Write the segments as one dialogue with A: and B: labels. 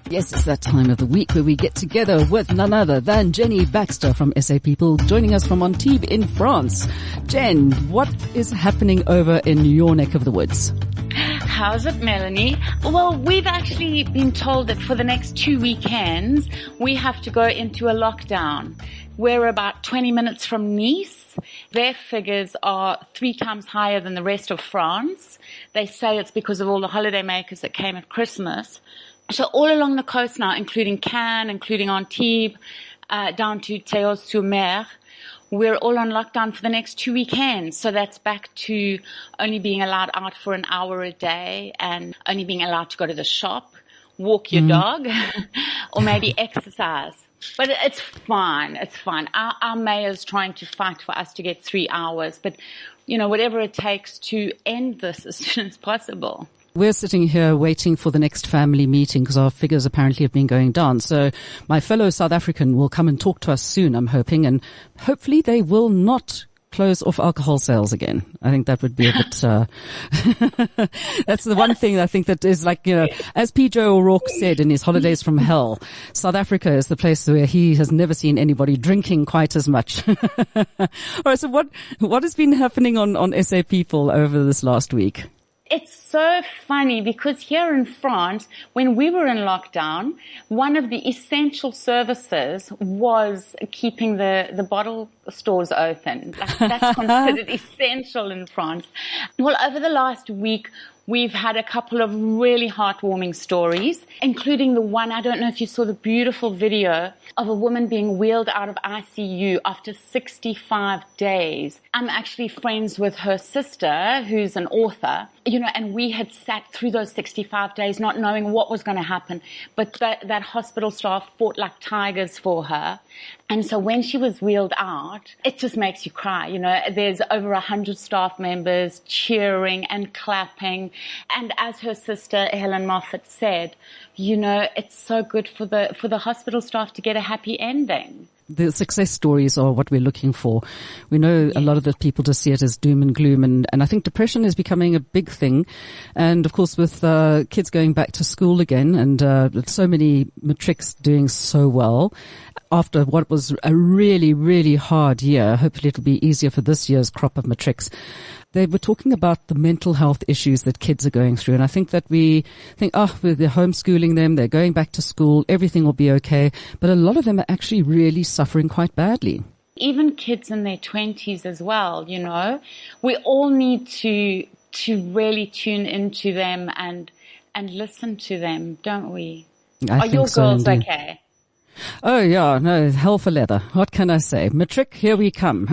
A: Yes, it's that time of the week where we get together with none other than Jenny Baxter from SA People, joining us from Antibes in France. Jen, what is happening over in your neck of the woods?
B: How's it, Melanie? Well, we've actually been told that for the next 2 weekends, we have to go into a lockdown. We're about 20 minutes from Nice. Their figures are 3 times higher than the rest of France. They say it's because of all the holidaymakers that came at Christmas. So all along the coast now, including Cannes, including Antibes, down to Théols-sur-Mer, we're all on lockdown for the next 2 weekends. So that's back to only being allowed out for an hour a day and only being allowed to go to the shop, walk your dog, or maybe exercise. But it's fine. It's fine. Our mayor's trying to fight for us to get 3 hours. But, you know, whatever it takes to end this as soon as possible.
A: We're sitting here waiting for the next family meeting because our figures apparently have been going down. So my fellow South African will come and talk to us soon, I'm hoping, and hopefully they will not close off alcohol sales again. I think that would be a bit, that's the one thing I think that is like, you know, as P.J. O'Rourke said in his Holidays from Hell, South Africa is the place where he has never seen anybody drinking quite as much. All right. So what has been happening on SA People over this last week?
B: It's so funny because here in France, when we were in lockdown, one of the essential services was keeping the bottle stores open. That's considered essential in France. Well, over the last week, we've had a couple of really heartwarming stories, including the one, I don't know if you saw the beautiful video of a woman being wheeled out of ICU after 65 days. I'm actually friends with her sister, who's an author, you know, and we had sat through those 65 days not knowing what was going to happen. But that hospital staff fought like tigers for her. And so when she was wheeled out, it just makes you cry. You know, there's over 100 staff members cheering and clapping. And as her sister, Helen Moffat, said, you know, it's so good for the hospital staff to get a happy ending.
A: The success stories are what we're looking for. We know a lot of the people just see it as doom and gloom, and I think depression is becoming a big thing. And of course with kids going back to school again and so many matrics doing so well after what was a really, really hard year, hopefully it'll be easier for this year's crop of matrics. They were talking about the mental health issues that kids are going through. And I think that we think, they're homeschooling them, they're going back to school, everything will be okay. But a lot of them are actually really suffering quite badly.
B: Even kids in their 20s as well, you know. We all need to really tune into them and listen to them, don't we? Are your girls okay?
A: Oh yeah, no, hell for leather. What can I say? Matric, here we come.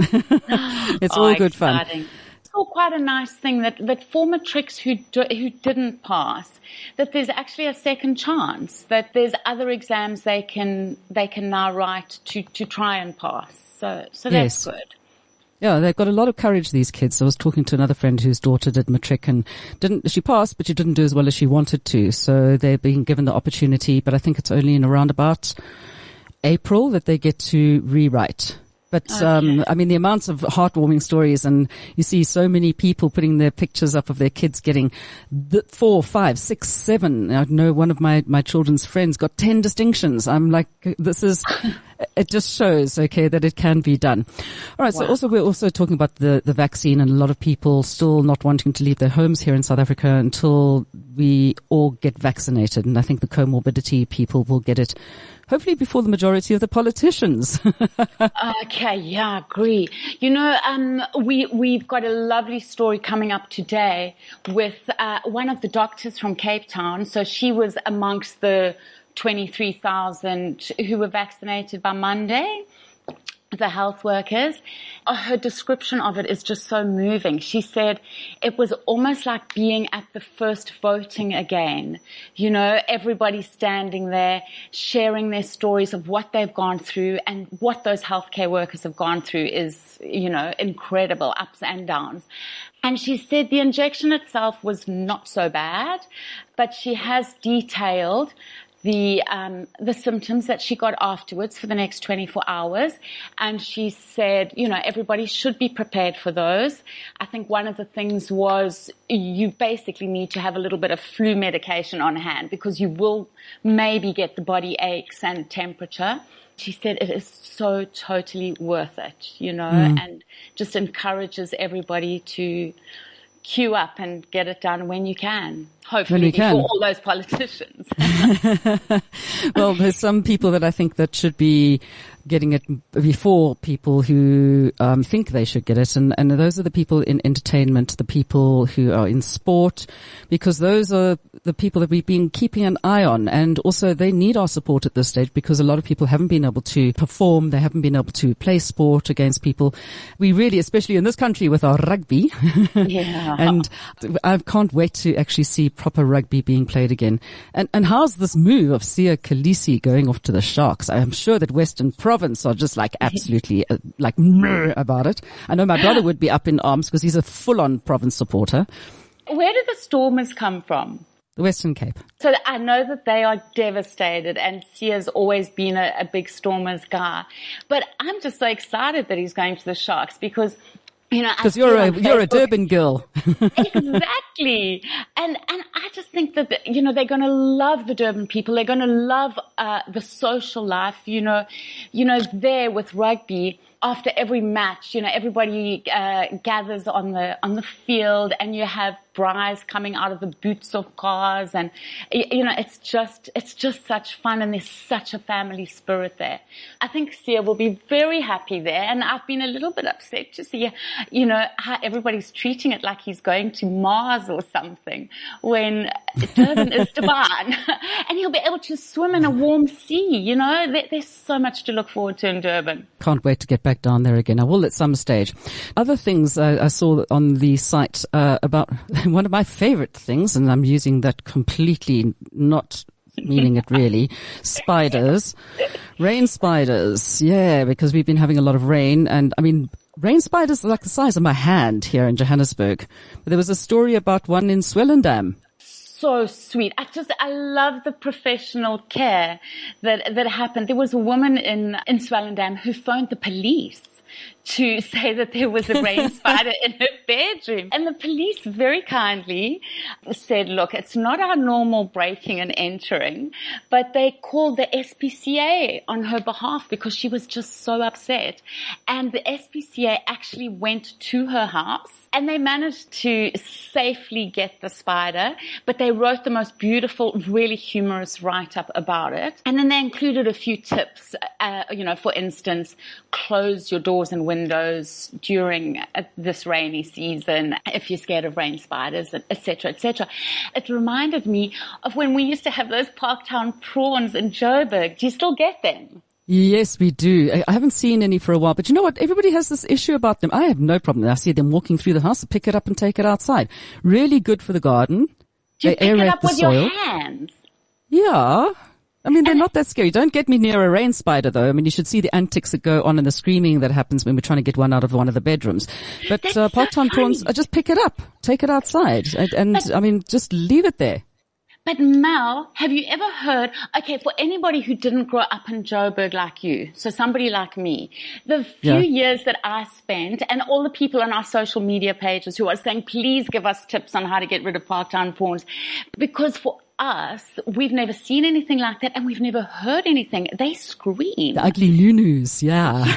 A: It's all good
B: exciting.
A: Fun.
B: It's all quite a nice thing that for matrics who didn't pass, that there's actually a second chance, that there's other exams they can now write to try and pass. So that's good.
A: Yeah, they've got a lot of courage, these kids. I was talking to another friend whose daughter did matric and she passed, but she didn't do as well as she wanted to. So they're being given the opportunity, but I think it's only in around about April that they get to rewrite. But,
B: okay.
A: I mean, the amounts of heartwarming stories, and you see so many people putting their pictures up of their kids getting 4, 5, 6, 7. I know one of my children's friends got 10 distinctions. I'm like, it just shows, okay, that it can be done. All right. Wow. So also, we're also talking about the vaccine, and a lot of people still not wanting to leave their homes here in South Africa until we all get vaccinated. And I think the comorbidity people will get it hopefully before the majority of the politicians.
B: Okay, yeah, agree. You know, we've got a lovely story coming up today with one of the doctors from Cape Town. So she was amongst the 23,000 who were vaccinated by Monday, the health workers. Her description of it is just so moving. She said it was almost like being at the first voting again. You know, everybody standing there, sharing their stories of what they've gone through, and what those healthcare workers have gone through is, you know, incredible, ups and downs. And she said the injection itself was not so bad, but she has detailed the symptoms that she got afterwards for the next 24 hours. And she said, everybody should be prepared for those. I think one of the things was you basically need to have a little bit of flu medication on hand because you will maybe get the body aches and temperature. She said it is so totally worth it, and just encourages everybody to queue up and get it done when you can. Hopefully before all those politicians.
A: Well, there's some people that I think that should be getting it before people who think they should get it. And those are the people in entertainment, the people who are in sport, because those are the people that we've been keeping an eye on. And also they need our support at this stage because a lot of people haven't been able to perform. They haven't been able to play sport against people. We really, especially in this country with our rugby.
B: Yeah.
A: And I can't wait to actually see proper rugby being played again. And how's this move of Siya Kolisi going off to the Sharks? I'm sure that Western Province are just like absolutely like meh about it. I know my brother would be up in arms because he's a full-on Province supporter.
B: Where do the Stormers come from?
A: The Western Cape.
B: So I know that they are devastated, and Sia's always been a big Stormers guy. But I'm just so excited that he's going to the Sharks because
A: because you're a Durban girl.
B: Exactly. And I just think that, they're going to love the Durban people. They're going to love, the social life, there with rugby. After every match, everybody, gathers on the field and you have braais coming out of the boots of cars and, it's just such fun and there's such a family spirit there. I think Siya will be very happy there, and I've been a little bit upset to see, how everybody's treating it like he's going to Mars or something when Durban is Durban and he'll be able to swim in a warm sea, there's so much to look forward to in Durban.
A: Can't wait to get back down there again. I will at some stage. Other things I saw on the site, about one of my favorite things, and I'm using that completely not meaning it really, spiders, rain spiders. Yeah, because we've been having a lot of rain, and I mean, rain spiders are like the size of my hand here in Johannesburg. But there was a story about one in Swellendam.
B: So sweet. I love the professional care that happened. There was a woman in Swellendam who phoned the police to say that there was a rain spider in her bedroom. And the police very kindly said, look, it's not our normal breaking and entering, but they called the SPCA on her behalf because she was just so upset. And the SPCA actually went to her house and they managed to safely get the spider, but they wrote the most beautiful, really humorous write-up about it. And then they included a few tips, for instance, close your doors and windows during this rainy season if you're scared of rain spiders, etc., etc. It reminded me of when we used to have those Parktown prawns in Joburg. Do you still get them?
A: Yes, we do. I haven't seen any for a while, but you know what? Everybody has this issue about them. I have no problem. I see them walking through the house, pick it up and take it outside. Really good for the garden.
B: Do you pick it up with your hands?
A: Yeah. I mean, they're not that scary. Don't get me near a rain spider, though. I mean, you should see the antics that go on and the screaming that happens when we're trying to get one out of one of the bedrooms. But Parktown prawns, just pick it up, take it outside, and I mean, just leave it there.
B: But Mel, have you ever heard, okay, for anybody who didn't grow up in Joburg like you, so somebody like me, the few years that I spent and all the people on our social media pages who are saying, please give us tips on how to get rid of Parktown prawns, because for us, we've never seen anything like that and we've never heard anything. They scream.
A: The ugly nunus, yeah.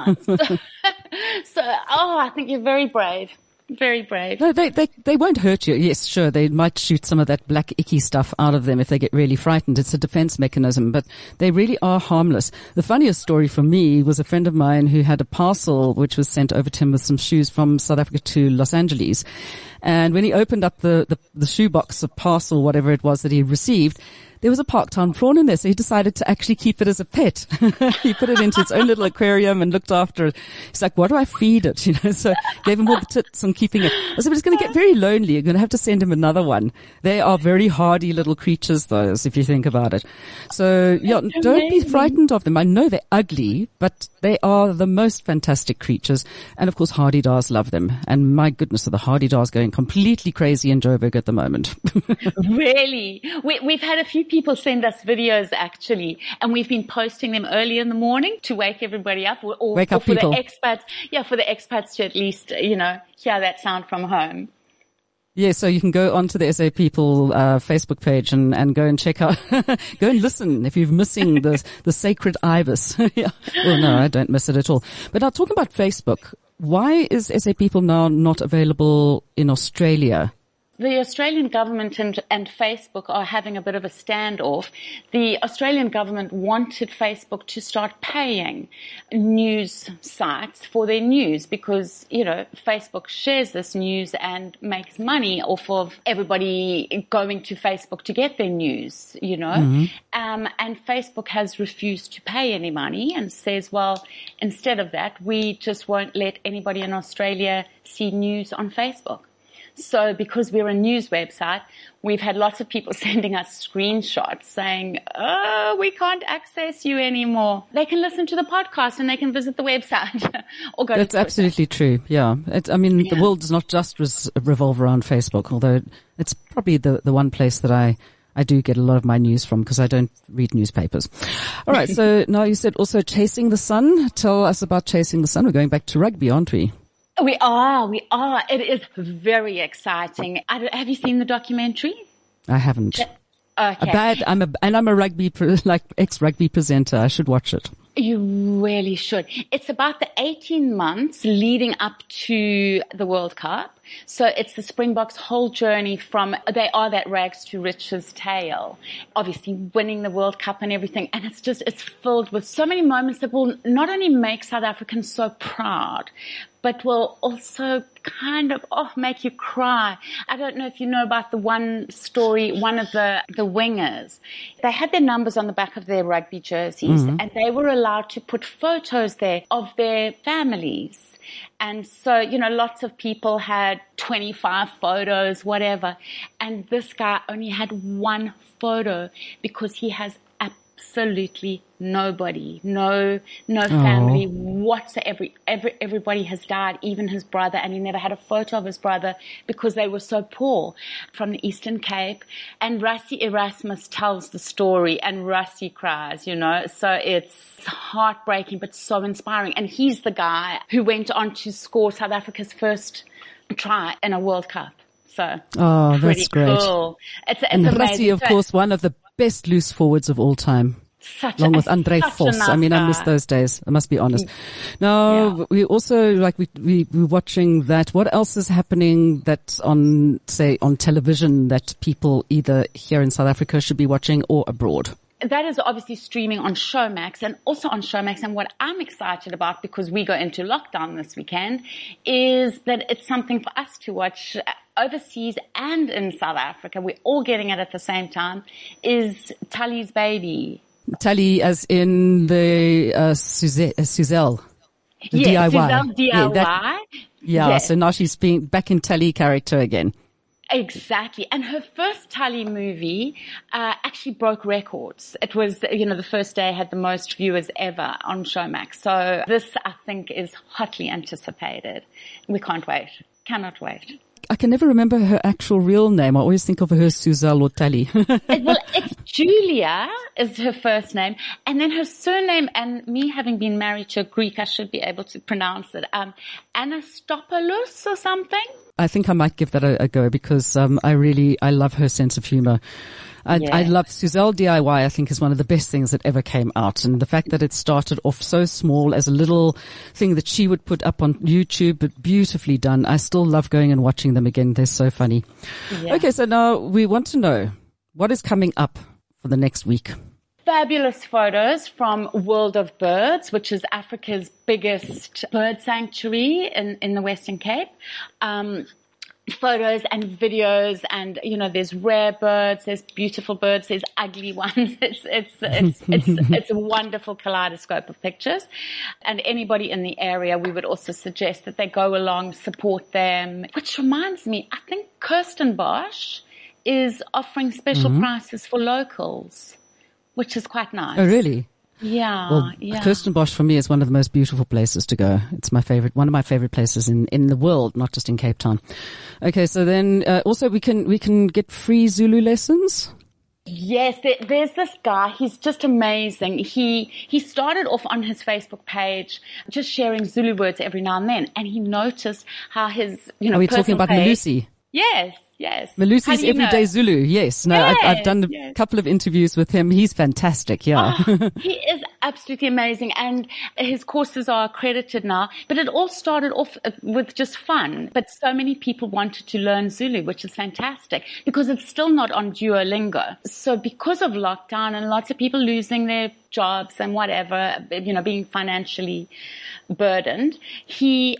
B: So, I think you're very brave. Very brave.
A: No, they won't hurt you. Yes, sure. They might shoot some of that black icky stuff out of them if they get really frightened. It's a defense mechanism, but they really are harmless. The funniest story for me was a friend of mine who had a parcel which was sent over to him with some shoes from South Africa to Los Angeles. And when he opened up the shoebox, a parcel, whatever it was that he received, there was a Parktown prawn in there, so he decided to actually keep it as a pet. He put it into its own little aquarium and looked after it. He's like, what do I feed it? So gave him all the tips on keeping it. I said, but it's going to get very lonely. You're going to have to send him another one. They are very hardy little creatures, those, if you think about it. So don't be frightened of them. I know they're ugly, but they are the most fantastic creatures. And of course, hardy-dars love them. And my goodness, are the hardy-dars going completely crazy in Joburg at the moment.
B: Really? We've had a few people send us videos actually, and we've been posting them early in the morning to wake everybody up, or
A: wake up
B: for
A: people.
B: the expats. Yeah, for the expats to at least, hear that sound from home.
A: Yeah, so you can go onto the SA People Facebook page and go and check out, go and listen if you're missing the sacred ibis. Yeah. Well, no, I don't miss it at all. But now talking about Facebook, why is SA People now not available in Australia?
B: The Australian government and Facebook are having a bit of a standoff. The Australian government wanted Facebook to start paying news sites for their news because, Facebook shares this news and makes money off of everybody going to Facebook to get their news, Mm-hmm. And Facebook has refused to pay any money and says, well, instead of that, we just won't let anybody in Australia see news on Facebook. So because we're a news website, we've had lots of people sending us screenshots saying, oh, we can't access you anymore. They can listen to the podcast and they can visit the website or go
A: That's
B: to
A: absolutely true. Yeah. The world does not just revolve around Facebook, although it's probably the one place that I do get a lot of my news from because I don't read newspapers. All right. So now you said also Chasing the Sun. Tell us about Chasing the Sun. We're going back to rugby, aren't we?
B: We are. It is very exciting. Have you seen the documentary?
A: I haven't.
B: Okay.
A: I'm a rugby, ex-rugby presenter. I should watch it.
B: You really should. It's about the 18 months leading up to the World Cup. So it's the Springboks' whole journey from, they are that rags to riches tale, obviously winning the World Cup and everything. And it's filled with so many moments that will not only make South Africans so proud, but will also kind of, make you cry. I don't know if you know about the one story, one of the wingers. They had their numbers on the back of their rugby jerseys, mm-hmm. and they were allowed to put photos there of their families. And so, lots of people had 25 photos, whatever. And this guy only had one photo because he has absolutely nobody, no family whatsoever. Everybody has died, even his brother, and he never had a photo of his brother because they were so poor, from the Eastern Cape. And Rassie Erasmus tells the story, and Rassie cries, so it's heartbreaking but so inspiring. And he's the guy who went on to score South Africa's first try in a World Cup. So
A: that's great.
B: Cool. It's
A: and
B: amazing.
A: Rassie, of course, one of the best loose forwards of all time. Along with Andre Vos.
B: Nice
A: I miss those days. I must be honest. Now, we also, we're watching that. What else is happening that's on television that people either here in South Africa should be watching or abroad?
B: That is obviously streaming on Showmax and also on Showmax. And what I'm excited about, because we go into lockdown this weekend, is that it's something for us to watch overseas and in South Africa. We're all getting it at the same time, is Tully's Baby. Tully
A: as in the Suzelle. The
B: yes,
A: DIY.
B: Suzelle DIY.
A: Yes. So now she's being back in Tully character again.
B: Exactly. And her first Tully movie actually broke records. It was, the first day had the most viewers ever on Showmax. So this, I think, is hotly anticipated. We can't wait. Cannot wait.
A: I can never remember her actual real name. I always think of her as Suzelle or Tully.
B: It's Julia is her first name. And then her surname, and me having been married to a Greek, I should be able to pronounce it, Anastopoulos or something.
A: I think I might give that a go because I love her sense of humor. I love Suzelle DIY. I think is one of the best things that ever came out, and the fact that it started off so small as a little thing that she would put up on YouTube, but beautifully done. I still love going and watching them again. They're so funny. Yeah. Okay, so now we want to know what is coming up for the next week.
B: Fabulous photos from World of Birds, which is Africa's biggest bird sanctuary in the Western Cape. Photos and videos, and there's rare birds, there's beautiful birds, there's ugly ones. It's a wonderful kaleidoscope of pictures. And anybody in the area, we would also suggest that they go along, support them. Which reminds me, I think Kirsten Bosch is offering special prices for locals, which is quite nice.
A: Oh, really?
B: Yeah.
A: Well, Kirsten Bosch for me is one of the most beautiful places to go. It's my favorite, one of my favorite places in the world, not just in Cape Town. Okay. So then, also we can get free Zulu lessons.
B: Yes, there's this guy. He's just amazing. He started off on his Facebook page just sharing Zulu words every now and then, and he noticed how his,
A: Are we talking about Malusi?
B: Yes.
A: Malusi's Everyday Zulu. Yes. No,
B: yes,
A: I've done a couple of interviews with him. He's fantastic. Yeah.
B: Oh, he is absolutely amazing. And his courses are accredited now, but it all started off with just fun. But so many people wanted to learn Zulu, which is fantastic because it's still not on Duolingo. So because of lockdown and lots of people losing their jobs and whatever, being financially burdened, he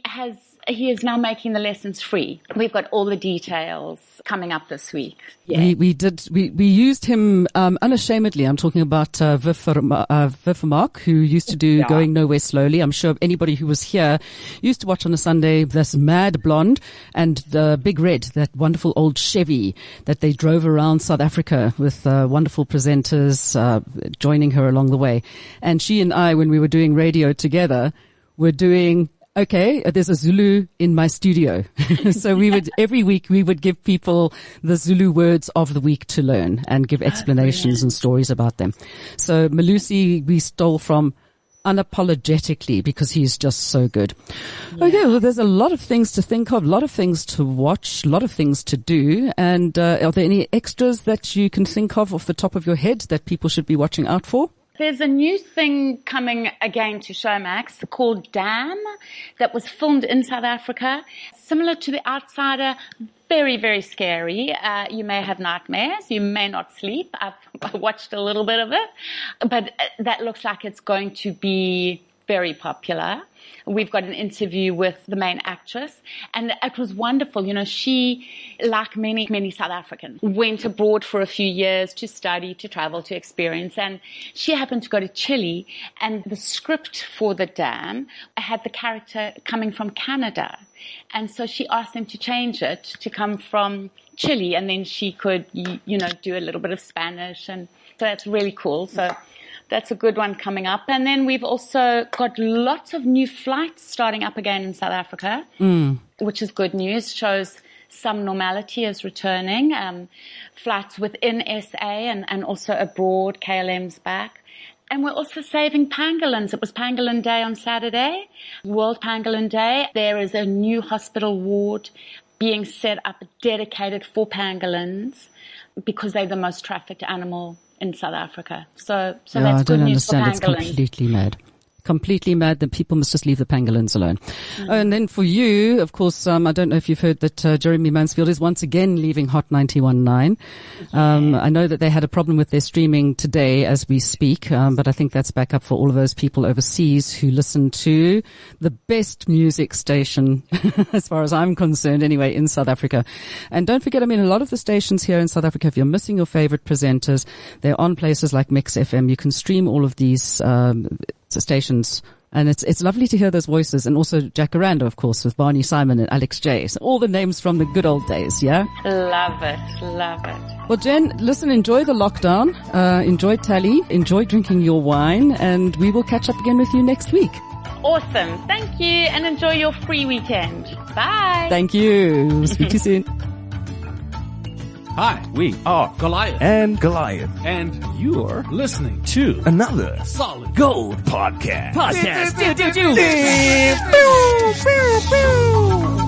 B: is now making the lessons free. We've got all the details coming up this week. Yeah.
A: We used him, unashamedly. I'm talking about, Vivermark, who used to do Going Nowhere Slowly. I'm sure anybody who was here used to watch on a Sunday this Mad Blonde and the Big Red, that wonderful old Chevy that they drove around South Africa with, wonderful presenters, joining her along the way. And she and I, when we were doing radio together, were doing, okay, there's a Zulu in my studio. So every week we would give people the Zulu words of the week to learn and give explanations and stories about them. So Malusi we stole from unapologetically because he's just so good. Yeah. Okay, well there's a lot of things to think of, a lot of things to watch, a lot of things to do. And are there any extras that you can think of off the top of your head that people should be watching out for?
B: There's a new thing coming again to Showmax called Dam that was filmed in South Africa. Similar to The Outsider, very, very scary. You may have nightmares. You may not sleep. I've watched a little bit of it, but that looks like it's going to be very popular. We've got an interview with the main actress, and it was wonderful. She, like many South Africans, went abroad for a few years to study, to travel, to experience, and she happened to go to Chile, and the script for The Dam had the character coming from Canada. And so she asked them to change it to come from Chile, and then she could, do a little bit of Spanish, and so that's really cool. So that's a good one coming up. And then we've also got lots of new flights starting up again in South Africa, which is good news. Shows some normality is returning. Flights within SA and also abroad. KLM's back. And we're also saving pangolins. It was Pangolin Day on Saturday, World Pangolin Day. There is a new hospital ward being set up dedicated for pangolins because they're the most trafficked animal in South Africa. So that's good news for pangolins. I don't understand. It's
A: completely mad. Completely mad that people must just leave the pangolins alone. And then for you, of course, I don't know if you've heard that Jeremy Mansfield is once again leaving Hot 91.9. I know that they had a problem with their streaming today as we speak, but I think that's back up for all of those people overseas who listen to the best music station, as far as I'm concerned anyway, in South Africa. And don't forget, a lot of the stations here in South Africa, if you're missing your favorite presenters, they're on places like Mix FM. You can stream all of these stations, and it's lovely to hear those voices, and also Jacaranda, of course, with Barney Simon and Alex J. So all the names from the good old days, yeah?
B: Love it.
A: Well, Jen, listen, enjoy the lockdown, enjoy Tally, enjoy drinking your wine, and we will catch up again with you next week.
B: Awesome. Thank you, and enjoy your free weekend. Bye.
A: Thank you. Speak to you soon.
C: Hi, we are Goliath
D: and Goliath,
C: and you're listening to
D: another
C: Solid
D: Gold podcast.
A: Podcast.